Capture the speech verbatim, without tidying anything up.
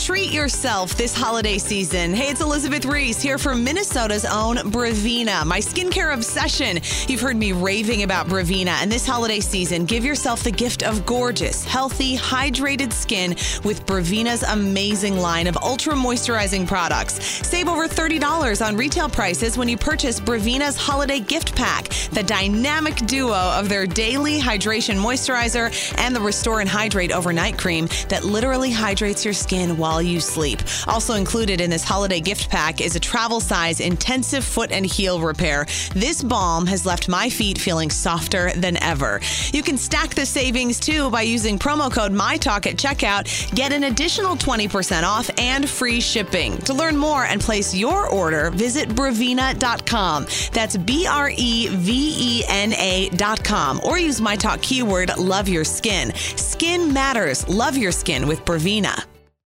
Treat yourself this holiday season. Hey, it's Elizabeth Reese here for Minnesota's own Bravina, my skincare obsession. You've heard me raving about Bravina, and this holiday season, give yourself the gift of gorgeous, healthy, hydrated skin with Bravina's amazing line of ultra moisturizing products. Save over thirty dollars on retail prices when you purchase Bravina's holiday gift pack, the dynamic duo of their daily hydration moisturizer and the Restore and Hydrate overnight cream that literally hydrates your skin while you sleep. Also included in this holiday gift pack is a travel size intensive foot and heel repair. This balm has left my feet feeling softer than ever. You can stack the savings too by using promo code MyTalk at checkout. Get an additional twenty percent off and free shipping. To learn more and place your order, visit Bravina dot com. That's B R E V E N A dot com, or use MyTalk keyword Love Your Skin. Skin matters. Love your skin with Bravina.